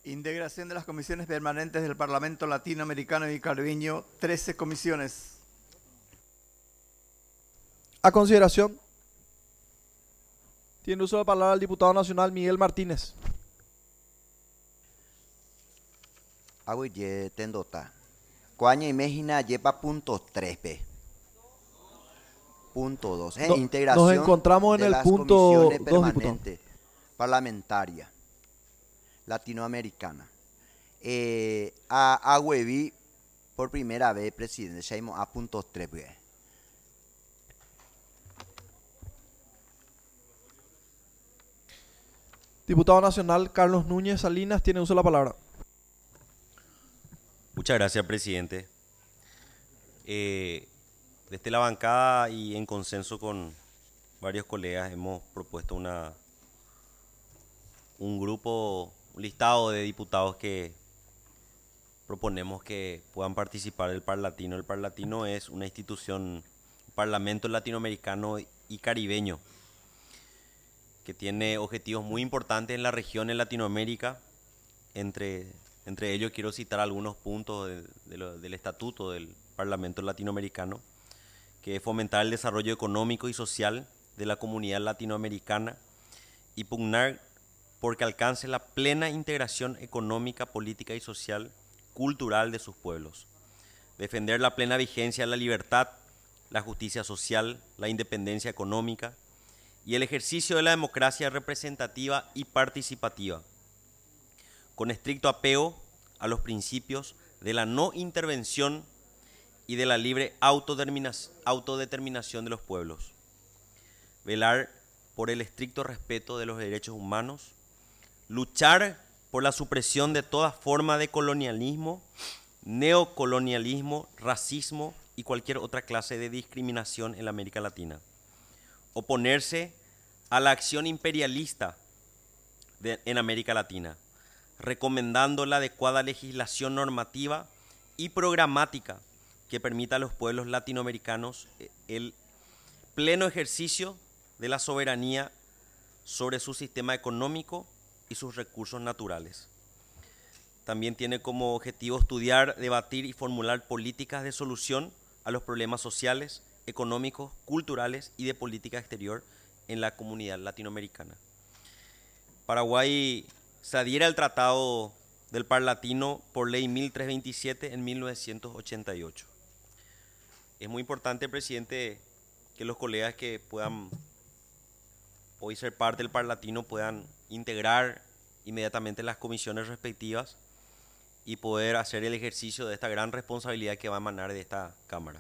Integración de las comisiones permanentes del Parlamento Latinoamericano y Caribeño, 13 comisiones. A consideración. Tiene uso de palabra el diputado nacional Miguel Martínez. Aguille tendota. Coaña y Mejina lleva punto 3B. Punto 2. Integración nos encontramos en de el las punto comisiones 2, diputado. permanentes parlamentaria latinoamericana. A Hueví por primera vez, presidente. Ya íbamos a punto 3B. Diputado nacional Carlos Núñez Salinas tiene uso de la palabra. Muchas gracias, presidente. Desde la bancada y en consenso con varios colegas hemos propuesto un listado de diputados que proponemos que puedan participar del Parlatino. El Parlatino es una institución, parlamento latinoamericano y caribeño, que tiene objetivos muy importantes en la región en Latinoamérica. Entre ellos quiero citar algunos puntos del estatuto del Parlamento Latinoamericano, que es fomentar el desarrollo económico y social de la comunidad latinoamericana y pugnar porque alcance la plena integración económica, política y social, cultural de sus pueblos. Defender la plena vigencia de la libertad, la justicia social, la independencia económica y el ejercicio de la democracia representativa y participativa, con estricto apego a los principios de la no intervención y de la libre autodeterminación de los pueblos. Velar por el estricto respeto de los derechos humanos, luchar por la supresión de toda forma de colonialismo, neocolonialismo, racismo y cualquier otra clase de discriminación en la América Latina. Oponerse a la acción imperialista en América Latina, recomendando la adecuada legislación normativa y programática que permita a los pueblos latinoamericanos el pleno ejercicio de la soberanía sobre su sistema económico y sus recursos naturales. También tiene como objetivo estudiar, debatir y formular políticas de solución a los problemas sociales, económicos, culturales y de política exterior en la comunidad latinoamericana. Paraguay se adhiere al Tratado del Parlatino por Ley 1327 en 1988. Es muy importante, presidente, que los colegas que puedan hoy ser parte del Parlatino puedan integrar inmediatamente las comisiones respectivas y poder hacer el ejercicio de esta gran responsabilidad que va a emanar de esta Cámara.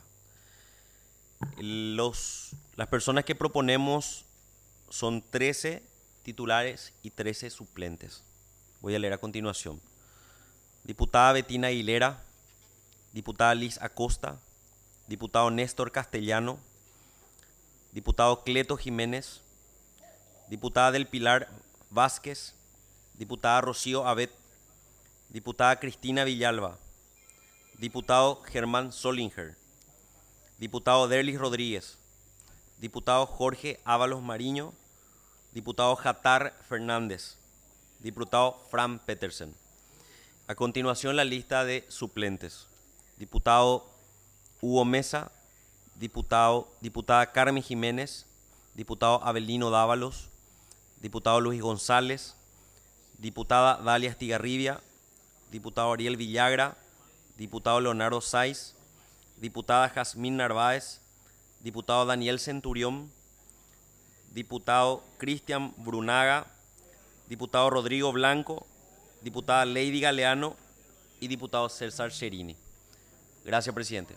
Las personas que proponemos son 13 titulares y 13 suplentes. Voy a leer a continuación. Diputada Betina Aguilera, diputada Liz Acosta, diputado Néstor Castellano, diputado Cleto Jiménez, diputada Del Pilar Vázquez, diputada Rocío Abet, diputada Cristina Villalba, diputado Germán Solinger, diputado Derlis Rodríguez, diputado Jorge Ábalos Mariño, diputado Jatar Fernández, diputado Fran Petersen. A continuación la lista de suplentes. Diputado Hugo Mesa, diputada Carmen Jiménez, diputado Abelino Dávalos, diputado Luis González, diputada Dalia Estigarribia, diputado Ariel Villagra, diputado Leonardo Saiz, diputada Jazmín Narváez, diputado Daniel Centurión, diputado Cristian Brunaga, diputado Rodrigo Blanco, diputada Lady Galeano y diputado César Cherini. Gracias, presidente.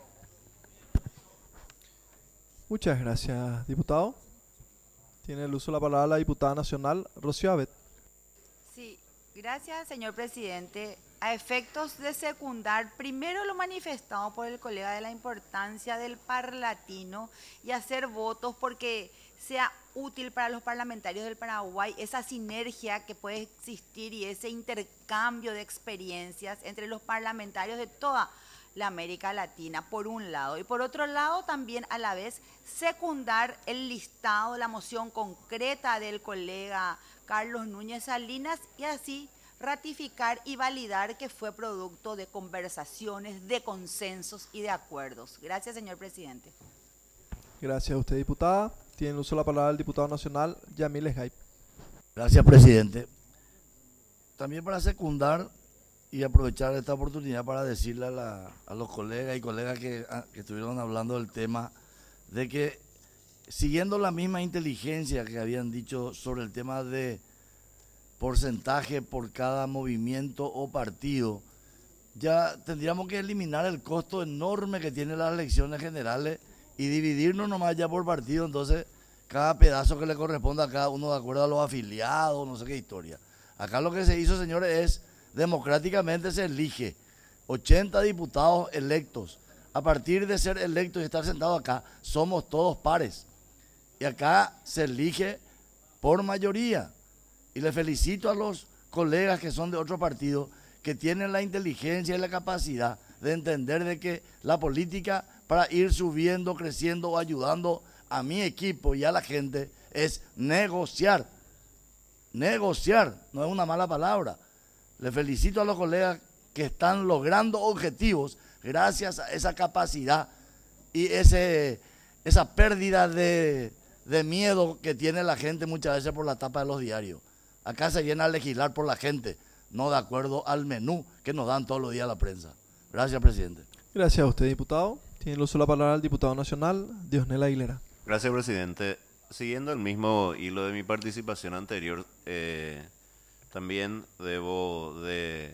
Muchas gracias, diputado. Tiene el uso de la palabra la diputada nacional Rocío Abet. Sí, gracias, señor presidente. A efectos de secundar primero lo manifestado por el colega de la importancia del Parlatino y hacer votos porque sea útil para los parlamentarios del Paraguay esa sinergia que puede existir y ese intercambio de experiencias entre los parlamentarios de toda la América Latina, por un lado. Y por otro lado, también a la vez secundar el listado, la moción concreta del colega Carlos Núñez Salinas y así ratificar y validar que fue producto de conversaciones, de consensos y de acuerdos. Gracias, señor presidente. Gracias a usted, diputada. Tiene el uso de la palabra el diputado nacional, Yamil Esgaip. Gracias, presidente. También para secundar y aprovechar esta oportunidad para decirle a los colegas y colegas que estuvieron hablando del tema, de que siguiendo la misma inteligencia que habían dicho sobre el tema de porcentaje por cada movimiento o partido, ya tendríamos que eliminar el costo enorme que tienen las elecciones generales y dividirnos nomás ya por partido, entonces cada pedazo que le corresponda a cada uno de acuerdo a los afiliados, no sé qué historia. Acá lo que se hizo, señores, es democráticamente se elige 80 diputados electos. A partir de ser electos y estar sentados acá, somos todos pares. Y acá se elige por mayoría. Y le felicito a los colegas que son de otro partido, que tienen la inteligencia y la capacidad de entender de que la política para ir subiendo, creciendo o ayudando a mi equipo y a la gente es negociar. Negociar, no es una mala palabra. Le felicito a los colegas que están logrando objetivos gracias a esa capacidad y esa pérdida de miedo que tiene la gente muchas veces por la tapa de los diarios. Acá se viene a legislar por la gente, no de acuerdo al menú que nos dan todos los días la prensa. Gracias, presidente. Gracias a usted, diputado. Tiene el uso de la palabra el diputado nacional, Diosnel Aguilera. Gracias, presidente. Siguiendo el mismo hilo de mi participación anterior, también debo de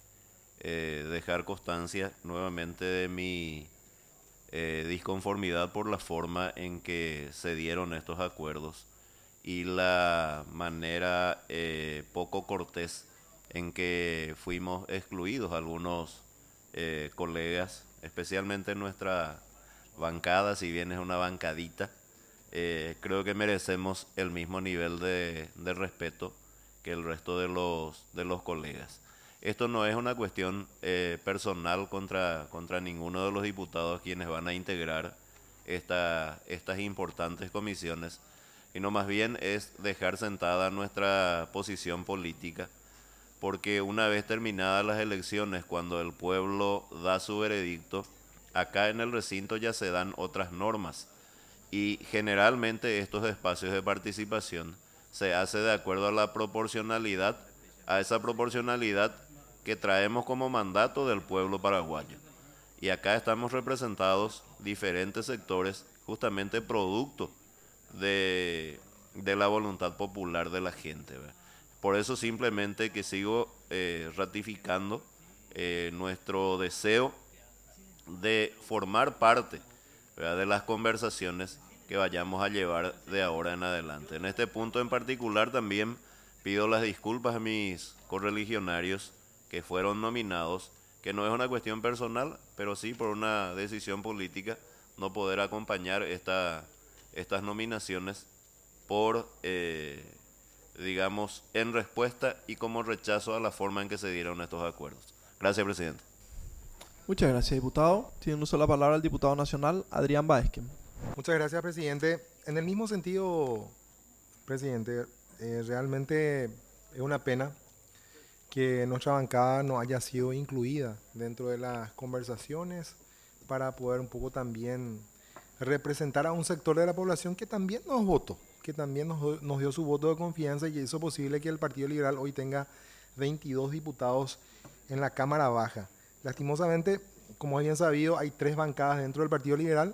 dejar constancia nuevamente de mi disconformidad por la forma en que se dieron estos acuerdos y la manera poco cortés en que fuimos excluidos algunos colegas, especialmente en nuestra bancada, si bien es una bancadita. Creo que merecemos el mismo nivel de respeto que el resto de los colegas. Esto no es una cuestión personal contra ninguno de los diputados quienes van a integrar estas importantes comisiones, sino más bien es dejar sentada nuestra posición política, porque una vez terminadas las elecciones, cuando el pueblo da su veredicto, acá en el recinto ya se dan otras normas. Y generalmente estos espacios de participación se hace de acuerdo a la proporcionalidad, a esa proporcionalidad que traemos como mandato del pueblo paraguayo. Y acá estamos representados diferentes sectores, justamente producto de la voluntad popular de la gente, ¿verdad? Por eso simplemente que sigo ratificando nuestro deseo de formar parte, ¿verdad?, de las conversaciones que vayamos a llevar de ahora en adelante. En este punto en particular también pido las disculpas a mis correligionarios que fueron nominados, que no es una cuestión personal, pero sí por una decisión política no poder acompañar estas nominaciones por, digamos, en respuesta y como rechazo a la forma en que se dieron estos acuerdos. Gracias, presidente. Muchas gracias, diputado. Tiene uso de la palabra el diputado nacional, Adrián Baezquem. Muchas gracias, presidente. En el mismo sentido, presidente, realmente es una pena que nuestra bancada no haya sido incluida dentro de las conversaciones para poder un poco también representar a un sector de la población que también nos votó, que también nos dio su voto de confianza y hizo posible que el Partido Liberal hoy tenga 22 diputados en la Cámara Baja. Lastimosamente, como es bien sabido, hay 3 bancadas dentro del Partido Liberal.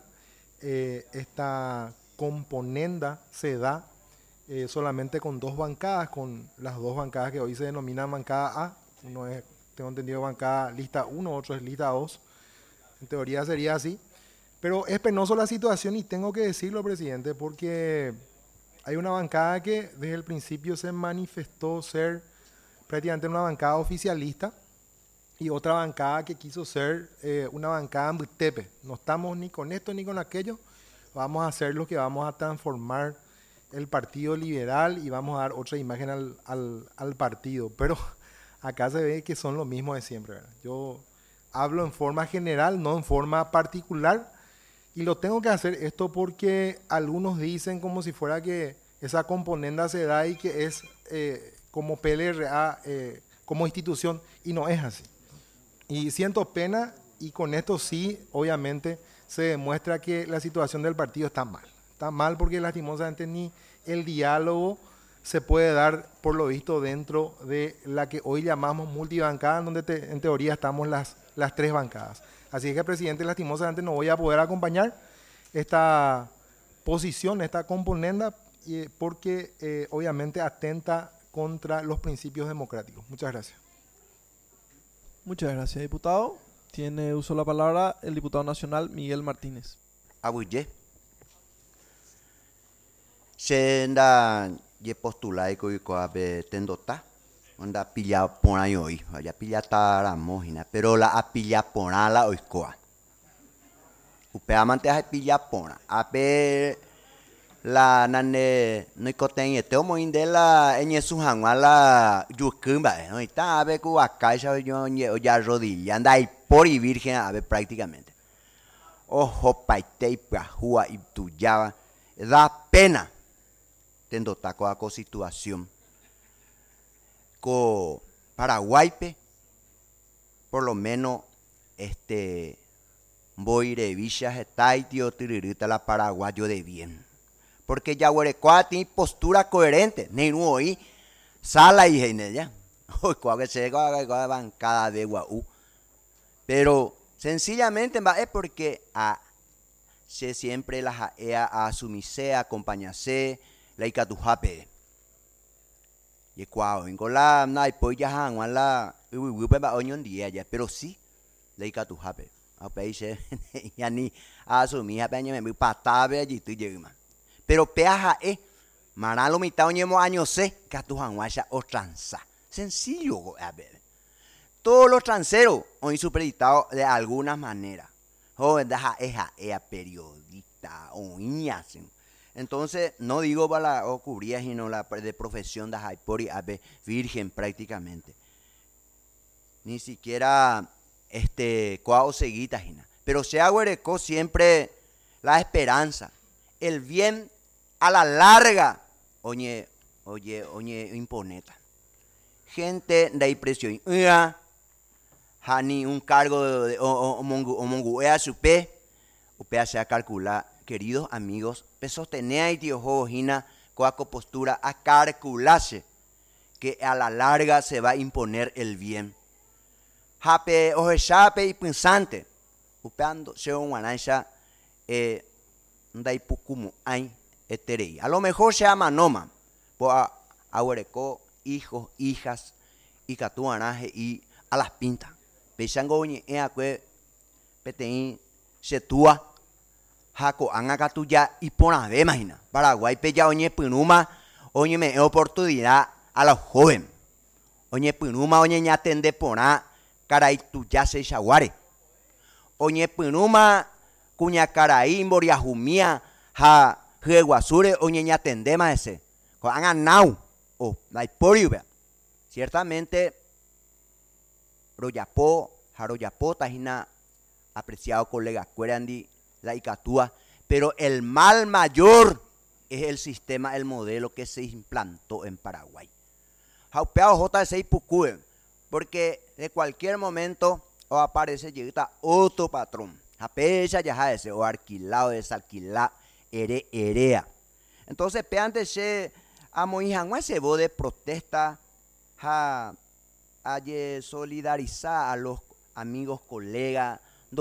Esta componenda se da solamente con 2 bancadas, con las 2 bancadas que hoy se denominan bancada A. Uno es, tengo entendido, bancada lista 1, otro es lista 2. En teoría sería así. Pero es penoso la situación y tengo que decirlo, presidente, porque hay una bancada que desde el principio se manifestó ser prácticamente una bancada oficialista y otra bancada que quiso ser una bancada ambutepe. No estamos ni con esto ni con aquello. Vamos a hacer lo que vamos a transformar el Partido Liberal y vamos a dar otra imagen al partido. Pero acá se ve que son lo mismo de siempre, ¿verdad? Yo hablo en forma general, no en forma particular. Y lo tengo que hacer esto porque algunos dicen como si fuera que esa componenda se da y que es como PLRA como institución, y no es así. Y siento pena, y con esto sí, obviamente, se demuestra que la situación del partido está mal. Está mal porque lastimosamente ni el diálogo se puede dar, por lo visto, dentro de la que hoy llamamos multibancada, en donde en teoría estamos las tres bancadas. Así que, presidente, lastimosamente no voy a poder acompañar esta posición, esta componenda, porque obviamente atenta contra los principios democráticos. Muchas gracias. Muchas gracias, diputado. Tiene uso de la palabra el diputado nacional Miguel Martínez. Abuye. Senda ye postulai ko abe tendota. Onda pilla pona hoy. Vaya pilla tara mojina, pero la apilla pona la oikoa. Upea mante ha pilla pona. Abe la nane no ikoten eteo mo indela enyesu hangwa la yukumba. No está abe ku akaisha yo ya rodilla. Anda y por y virgen abe prácticamente. Ojo paitei prahua y tuyaba. Da pena. Tendo taco a situación co Paraguay por lo menos voy de villas está y tío tiririta la paraguayo de bien porque ya huerecoa tiene postura coherente ni hoy sala y en ella hoy que se va bancada de guau pero sencillamente es porque se siempre la a asumirse acompañarse la ikatuhape y cuau en cola na y pues ya han la ba oñon día ya pero sí la ikatuhape a país ya ni asumir a peña me patabe allí tú llegas pero peaja maralo mitad oñemo años se katuhan guacha o tranza sencillo a ver todos los transeros hoy supeditados de alguna manera joven deja ea periodista o hacen. Entonces, no digo para la ocurría, sino la de profesión de Jaipori Abe virgen prácticamente. Ni siquiera coao seguita, pero se agüerecó siempre la esperanza, el bien a la larga, oye, imponeta. Gente de impresión, ni un cargo de monguea supe, upea se a calcular. Queridos amigos, sostener y diojojina coaco postura a calcularse que a la larga se va a imponer el bien. Jape ojechape y pensante, upeando se un guanacha ndai pucumo ay eterei. A lo mejor se llama noma, pues ahuereco hijos, hijas y catuanaje y a las pintas. Pechango oñe acue petein se tua. Jaco angacatuya y pona imagina. Paraguay peya oñe punuma, oñe me oportunidad a los jóvenes. Oñe punuma, oñe ña tende pona, caray tuya se chaguare. Oñe punuma, cuña caray moria jumia, ja jeguasure, oñe ña tende más ese. Con nau, o la hiporiubia. Ciertamente, Jaroyapo, tajina, apreciado colega, cuerandi. La icatúa, pero el mal mayor es el sistema, el modelo que se implantó en Paraguay. Jaupeado J6 Pucue, porque de cualquier momento o aparece llega otro patrón. Japecha ya ese o alquilado, desalquilado, erea. Entonces, peante se amoijangue se de protesta a solidarizar a los amigos, colegas.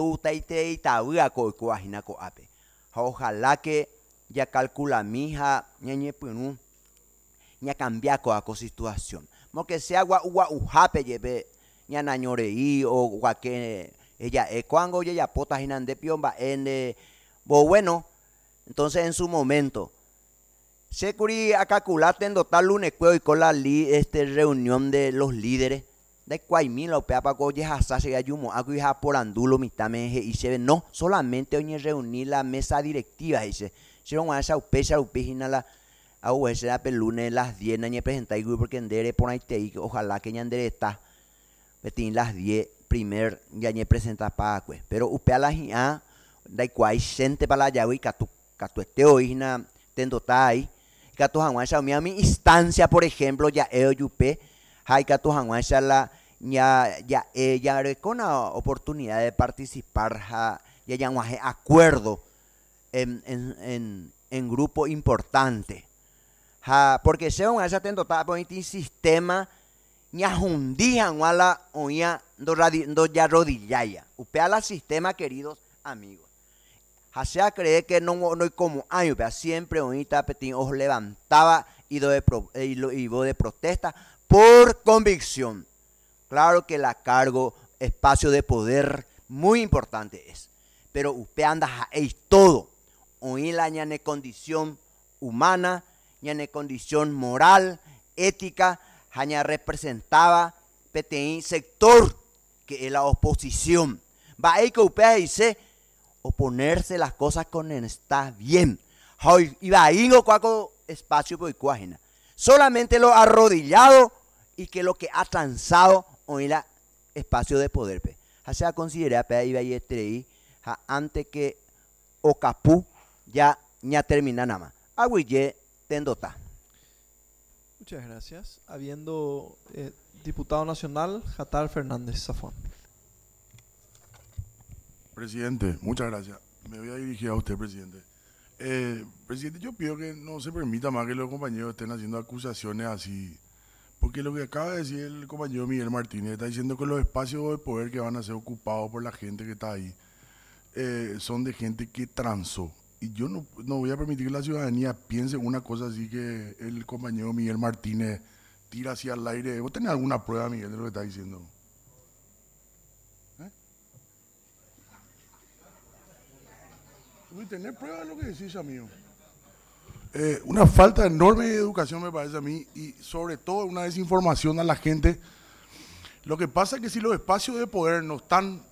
Ojalá que ya calcula mi hija ñañe punu ña cambia coa situación porque sea agua ujape lleve ña nañorei o que ella cuando ella pota jinande piomba bueno entonces en su momento se curi a calcular tendo tal lunes y con la reunión de los líderes de cuaimila o peapa coye hasase ayumo agu ya por andulo mitame y se ve no solamente hoy reunir la mesa directiva dice si no esa upecha upejina la a la pelune las 10 nañe presenta y porque endere por ahí te ojalá que ñandere está betin las 10 primer yañe presenta pa pero upea la a da cuai gente para la yawi catu hoy tendo tai catu hanwa mi instancia por ejemplo ya yupe Haika tu hanguaisha la ya con la oportunidad de participar ya yanguaje acuerdo en grupo importante. Porque se un esa tendo ta pointi sistema ña hundijan wala oía do ya rodillaya. Upea la sistema, queridos amigos. Hasea cree que no hay como año, pero siempre ahorita Petín os levantaba y voz de protesta por convicción. Claro que la cargo, espacio de poder muy importante es, pero usted anda es todo. Hoy la ñane condición humana, ñane condición moral, ética, ña representaba Petín sector que es la oposición. Va ahí que usted dice oponerse las cosas con está bien. Y va ahí no cuaco espacio por cuágena. Solamente lo arrodillado y que lo que ha transado hoy la espacio de poder. Así a considerar iba y estrei antes que Ocapú ya termina nada más. Agüille tendota. Muchas gracias. Habiendo diputado nacional, Jatar Fernández Zafón. Presidente, muchas gracias. Me voy a dirigir a usted, presidente. Presidente, yo pido que no se permita más que los compañeros estén haciendo acusaciones así. Porque lo que acaba de decir el compañero Miguel Martínez, está diciendo que los espacios de poder que van a ser ocupados por la gente que está ahí son de gente que transó. Y yo no voy a permitir que la ciudadanía piense una cosa así que el compañero Miguel Martínez tira hacia el aire. ¿Vos tenés alguna prueba, Miguel, de lo que está diciendo? Voy a tener prueba de lo que decís, amigo. Una falta enorme de educación me parece a mí y sobre todo una desinformación a la gente. Lo que pasa es que si los espacios de poder no están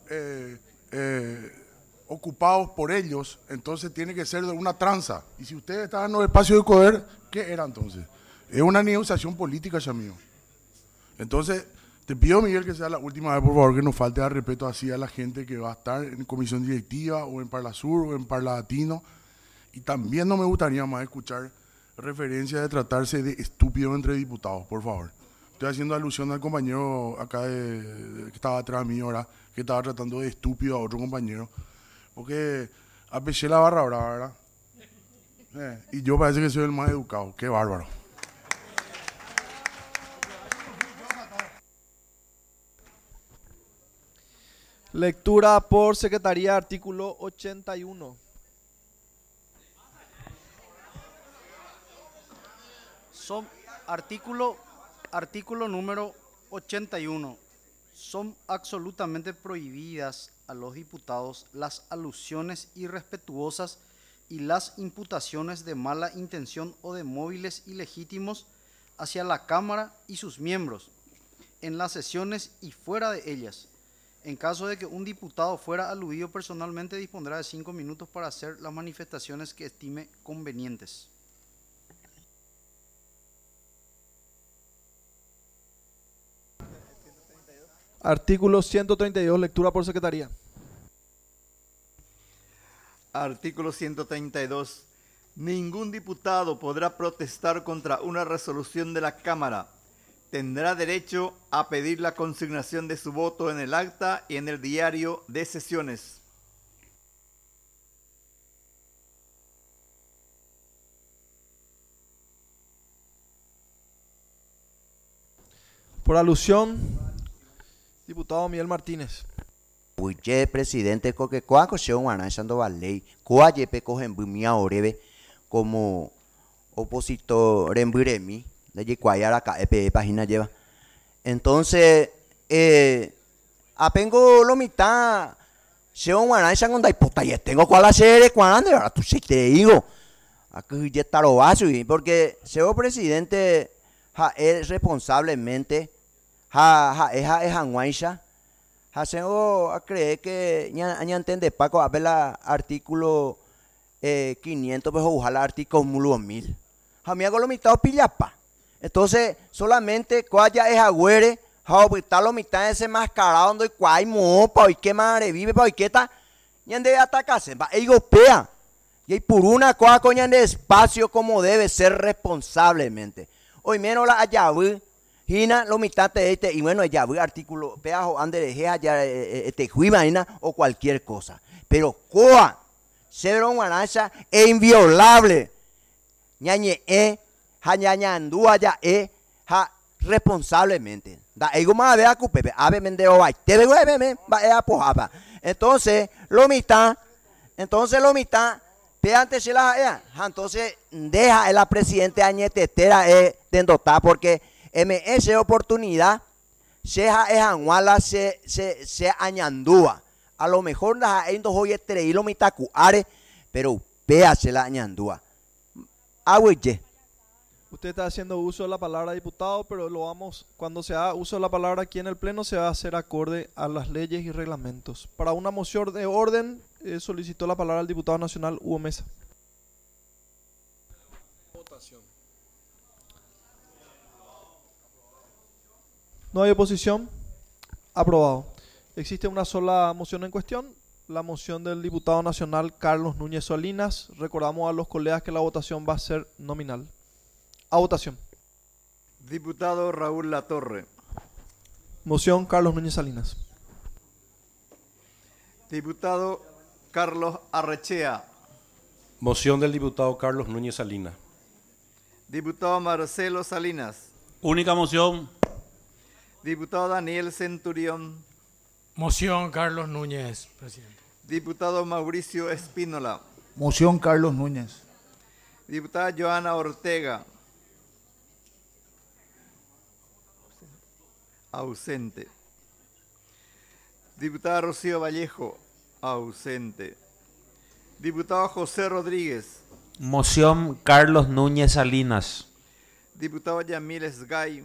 ocupados por ellos, entonces tiene que ser de una tranza. Y si ustedes estaban en los espacios de poder, ¿qué era entonces? Es una negociación política, ya mío. Entonces, te pido, Miguel, que sea la última vez, por favor, que nos falte al respeto así a la gente que va a estar en comisión directiva o en Parlasur o en Parlatino. Y también no me gustaría más escuchar referencias de tratarse de estúpido entre diputados, por favor. Estoy haciendo alusión al compañero acá que estaba atrás de mí ahora, que estaba tratando de estúpido a otro compañero. Porque apeché la barra brava, ¿verdad? Y yo parece que soy el más educado. Qué bárbaro. Lectura por Secretaría, artículo 81. Son artículo número 81. Son absolutamente prohibidas a los diputados las alusiones irrespetuosas y las imputaciones de mala intención o de móviles ilegítimos hacia la Cámara y sus miembros, en las sesiones y fuera de ellas. En caso de que un diputado fuera aludido personalmente, dispondrá de 5 minutos para hacer las manifestaciones que estime convenientes. Artículo 132, lectura por Secretaría. Artículo 132. Ningún diputado podrá protestar contra una resolución de la Cámara. Tendrá derecho a pedir la consignación de su voto en el acta y en el diario de sesiones. Por alusión, diputado Miguel Martínez. Uye, presidente, que cuaco se un analizando la ley, cuayepe cogen bumia orebe como opositor en Buremi, de cuayar acá, página lleva. Entonces, apengo lo mitad, se un analizando con daipota, y tengo cuál hacer, cuando, ahora tú sí te digo, aquí ya está lo vaso, porque se presidente, es responsablemente, es anguaisha. Hacemos a creer que ya entiende Paco a ver la artículo 500 pues ojalá artículo 1000. A mí hago lo mitad pillapa. Entonces solamente cuaya es agüere, está lo mitad ese mascarado donde cuay mopa y qué madre vive pa y qué está ya de atacarse, va europea. Y hay por una cosa coña de espacio como debe ser responsablemente. Hoy menos la ayabu Hina lo mitad te este, y bueno, ya voy artículo, peajo, ande de gea, ya te juima, o cualquier cosa. Pero coa, cedro guanacha, es inviolable. Ñañe jañañandúa ya responsablemente. Da ego más vea cupepe, ave mendeo vai, te veo va a pojapa. Entonces, lo mitad, peante se la entonces deja la presidente añetetera de endotar porque esa oportunidad se añuala se añandúa. A lo mejor la endo hoy y lo mitad cuare, pero pea se la añandúa. Agüeye. Usted está haciendo uso de la palabra diputado, pero cuando se haga uso de la palabra aquí en el Pleno se va a hacer acorde a las leyes y reglamentos. Para una moción de orden, solicitó la palabra el diputado nacional Hugo Mesa. No hay oposición. Aprobado. Existe una sola moción en cuestión, la moción del diputado nacional Carlos Núñez Salinas. Recordamos a los colegas que la votación va a ser nominal. A votación. Diputado Raúl Latorre. Moción Carlos Núñez Salinas. Diputado Carlos Arrechea. Moción del diputado Carlos Núñez Salinas. Diputado Marcelo Salinas. Única moción. Diputado Daniel Centurión. Moción Carlos Núñez, presidente. Diputado Mauricio Espínola. Moción Carlos Núñez. Diputada Joana Ortega. Ausente. Diputada Rocío Vallejo. Ausente. Diputado José Rodríguez. Moción Carlos Núñez Salinas. Diputado Yamil Esgay.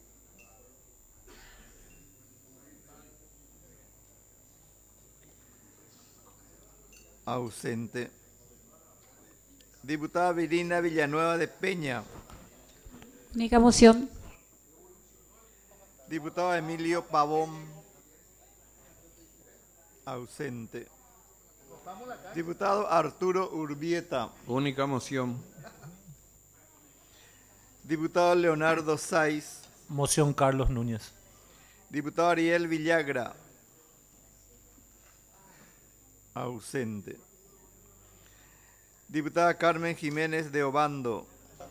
Ausente. Diputada Virina Villanueva de Peña. Única moción. Diputado Emilio Pavón. Ausente. Diputado Arturo Urbieta. Única moción. Diputado Leonardo Saiz. Moción Carlos Núñez. Diputado Ariel Villagra. Ausente. Diputada Carmen Jiménez de Obando.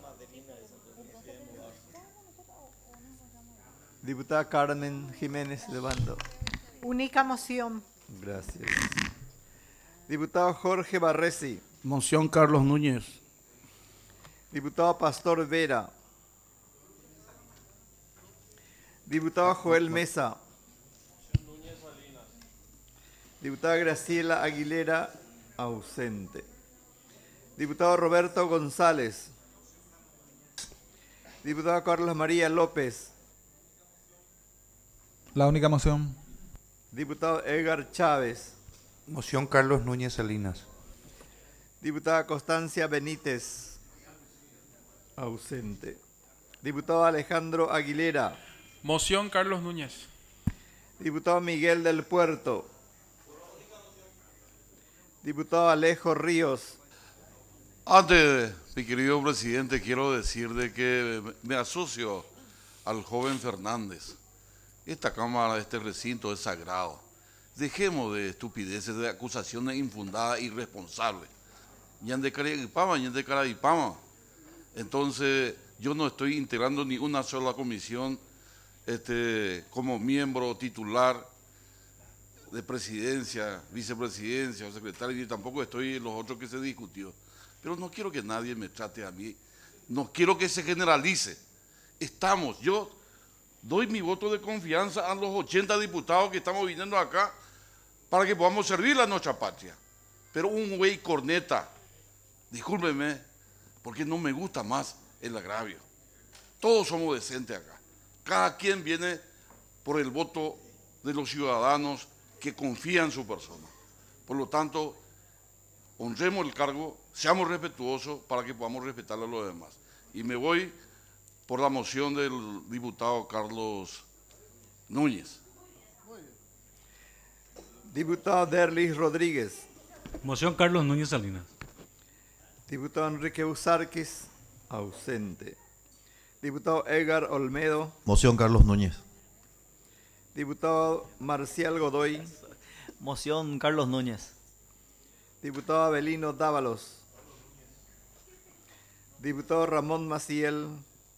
Diputada Carmen Jiménez de Obando. Única moción. Gracias. Diputado Jorge Barresi. Moción Carlos Núñez. Diputado Pastor Vera. Diputado Joel Mesa. Diputada Graciela Aguilera, ausente. Diputado Roberto González. Diputado Carlos María López. La única moción. Diputado Edgar Chávez. Moción Carlos Núñez Salinas. Diputada Constancia Benítez, ausente. Diputado Alejandro Aguilera. Moción Carlos Núñez. Diputado Miguel del Puerto. Diputado Alejo Ríos. Antes, mi querido presidente, quiero decir de que me asocio al joven Fernández. Esta Cámara, este recinto es sagrado. Dejemos de estupideces, de acusaciones infundadas, irresponsables. Entonces, yo no estoy integrando ni una sola comisión como miembro titular de presidencia, vicepresidencia o secretario, y tampoco estoy en los otros que se discutió. Pero no quiero que nadie me trate a mí, no quiero que se generalice. Yo doy mi voto de confianza a los 80 diputados que estamos viniendo acá para que podamos servirle a nuestra patria. Pero un güey corneta, discúlpeme, porque no me gusta más el agravio. Todos somos decentes acá. Cada quien viene por el voto de los ciudadanos que confían en su persona. Por lo tanto, honremos el cargo, seamos respetuosos para que podamos respetar a los demás. Y me voy por la moción del diputado Carlos Núñez. Diputado Derlis Rodríguez. Moción Carlos Núñez Salinas. Diputado Enrique Busarquis, ausente. Diputado Edgar Olmedo. Moción Carlos Núñez. Diputado Marcial Godoy. Moción Carlos Núñez. Diputado Abelino Dávalos. Diputado Ramón Maciel.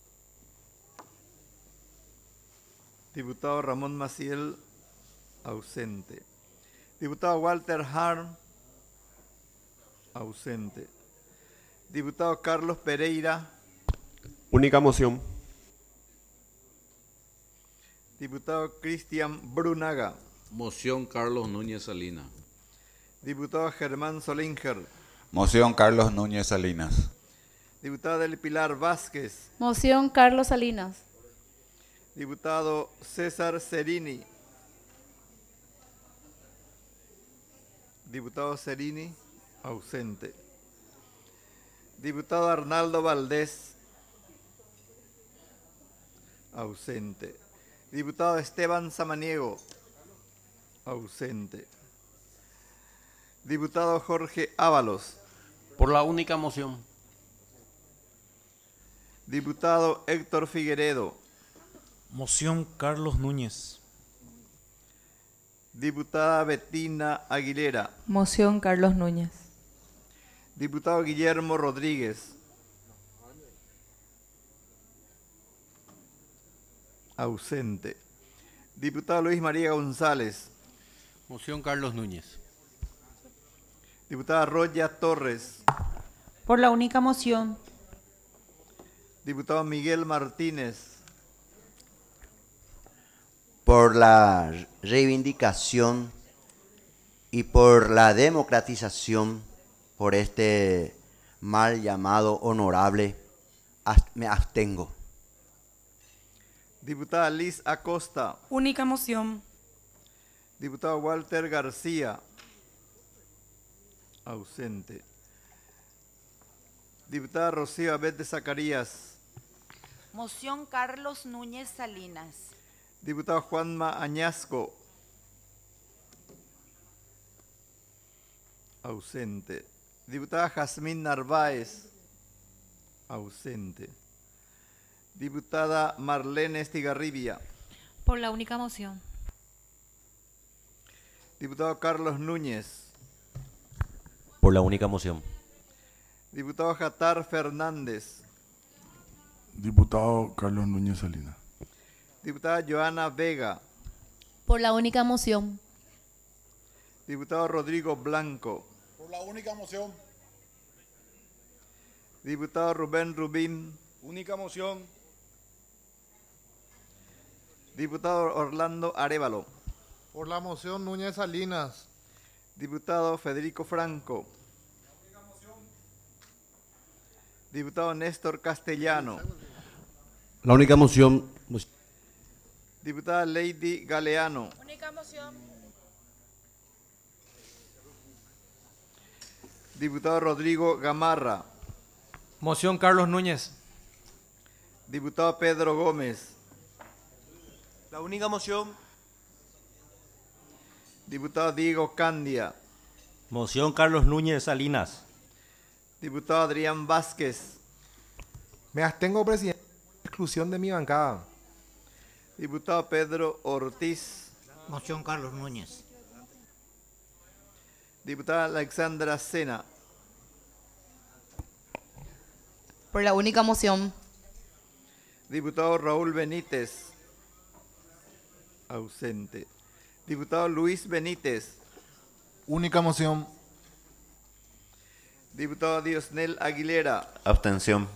Diputado Ramón Maciel, ausente. Diputado Walter Harm, ausente. Diputado Carlos Pereira. Única moción. Diputado Cristian Brunaga. Moción Carlos Núñez Salinas. Diputado Germán Solinger. Moción Carlos Núñez Salinas. Diputada del Pilar Vázquez. Moción Carlos Salinas. Diputado César Cerini. Diputado Cerini, ausente. Diputado Arnaldo Valdés, ausente. Diputado Esteban Samaniego, ausente. Diputado Jorge Ábalos. Por la única moción. Diputado Héctor Figueredo. Moción Carlos Núñez. Diputada Betina Aguilera. Moción Carlos Núñez. Diputado Guillermo Rodríguez. Ausente. Diputado Luis María González. Moción Carlos Núñez. Diputada Roya Torres. Por la única moción. Diputado Miguel Martínez. Por la reivindicación y por la democratización, por este mal llamado honorable, me abstengo. Diputada Liz Acosta. Única moción. Diputado Walter García. Ausente. Diputada Rocío Abed de Zacarías. Moción Carlos Núñez Salinas. Diputado Juanma Añasco. Ausente. Diputada Jazmín Narváez. Ausente. Diputada Marlene Estigarribia. Por la única moción. Diputado Carlos Núñez. Por la única moción. Diputado Jatar Fernández. Diputado Carlos Núñez Salinas. Diputada Joana Vega. Por la única moción. Diputado Rodrigo Blanco. Por la única moción. Diputado Rubén Rubín. Única moción. Diputado Orlando Arévalo. Por la moción Núñez Salinas. Diputado Federico Franco. Diputado Néstor Castellano. La única moción. Diputada Lady Galeano. Única moción. Diputado Rodrigo Gamarra. Moción Carlos Núñez. Diputado Pedro Gómez. La única moción. Diputado Diego Candia. Moción Carlos Núñez Salinas. Diputado Adrián Vázquez. Me abstengo, presidente. Exclusión de mi bancada. Diputado Pedro Ortiz. Moción Carlos Núñez. Diputada Alexandra Sena. Por la única moción. Diputado Raúl Benítez. Ausente. Diputado Luis Benítez. Única moción. Diputado Diosnel Aguilera. Abstención.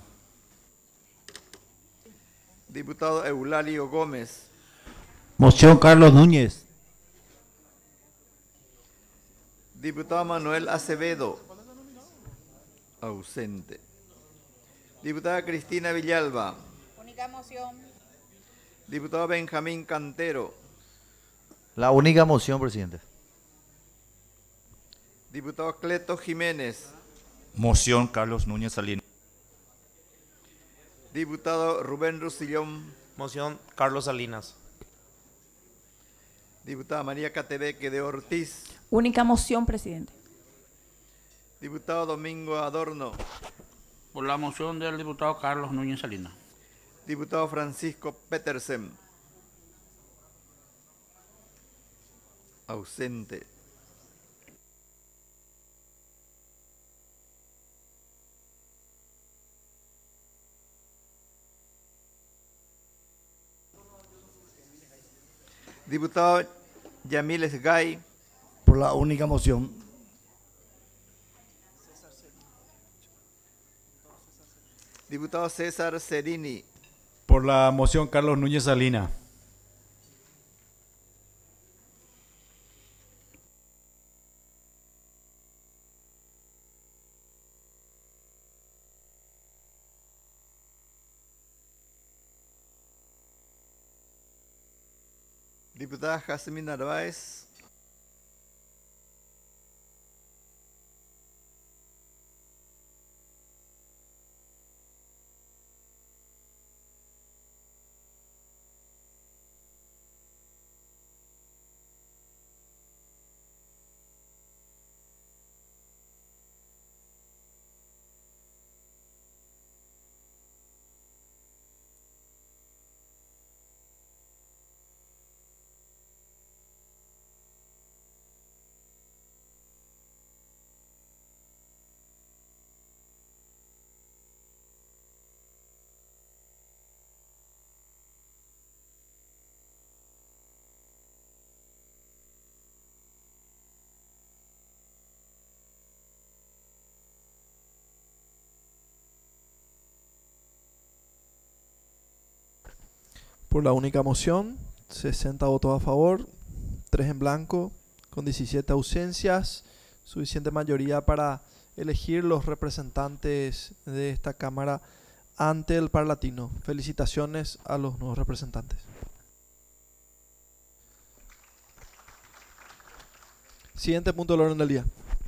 Diputado Eulalio Gómez. Moción Carlos Núñez. Diputado Manuel Acevedo. Ausente. Diputada Cristina Villalba. Única moción. Diputado Benjamín Cantero. La única moción, presidente. Diputado Cleto Jiménez. Moción Carlos Núñez Salinas. Diputado Rubén Rusillón. Moción Carlos Salinas. Diputada María Catebeque de Ortiz. Única moción, presidente. Diputado Domingo Adorno. Por la moción del diputado Carlos Núñez Salinas. Diputado Francisco Petersen. Ausente. Diputado Yamil Esgay. Por la única moción. Diputado César Cerini. Por la moción Carlos Núñez Salinas. Diputada Jazmín Narváez. Por la única moción, 60 votos a favor, 3 en blanco, con 17 ausencias, suficiente mayoría para elegir los representantes de esta Cámara ante el Parlatino. Felicitaciones a los nuevos representantes. Siguiente punto del orden del día.